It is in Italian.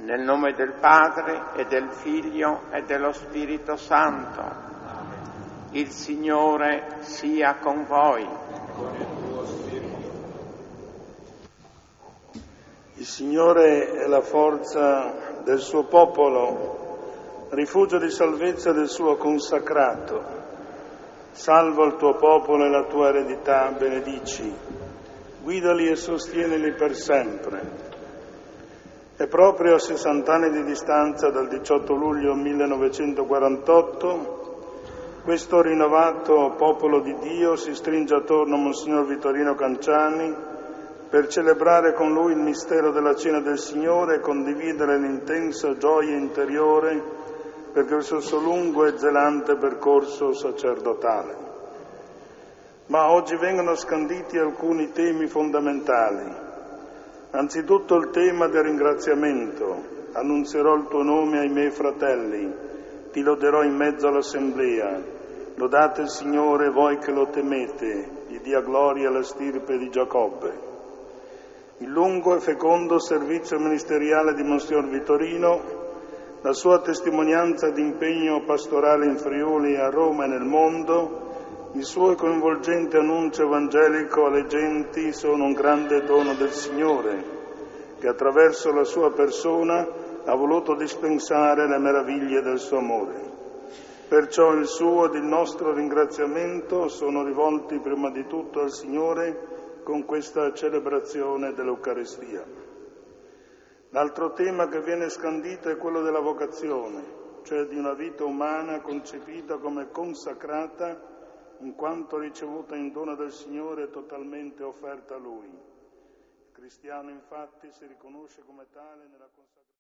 Nel nome del Padre e del Figlio e dello Spirito Santo. Il Signore sia con voi. Il Signore è la forza del suo popolo, rifugio di salvezza del suo consacrato. Salva il tuo popolo e la tua eredità, benedici. Guidali e sostienili per sempre. È proprio a 60 anni di distanza dal 18 luglio 1948, questo rinnovato popolo di Dio si stringe attorno a Monsignor Vittorino Canciani per celebrare con lui il mistero della Cena del Signore e condividere l'intensa gioia interiore per questo suo lungo e zelante percorso sacerdotale. Ma oggi vengono scanditi alcuni temi fondamentali. Anzitutto il tema del ringraziamento. Annunzierò il tuo nome ai miei fratelli, ti loderò in mezzo all'assemblea. Lodate il Signore voi che lo temete, gli dia gloria alla stirpe di Giacobbe. Il lungo e fecondo servizio ministeriale di Monsignor Vittorino, la sua testimonianza di impegno pastorale in Friuli, a Roma e nel mondo, il suo coinvolgente annuncio evangelico alle genti sono un grande dono del Signore, che attraverso la sua persona ha voluto dispensare le meraviglie del suo amore. Perciò il suo ed il nostro ringraziamento sono rivolti prima di tutto al Signore con questa celebrazione dell'Eucaristia. L'altro tema che viene scandito è quello della vocazione, cioè di una vita umana concepita come consacrata in quanto ricevuta in dono del Signore e totalmente offerta a Lui. Il cristiano infatti si riconosce come tale nella consacrazione.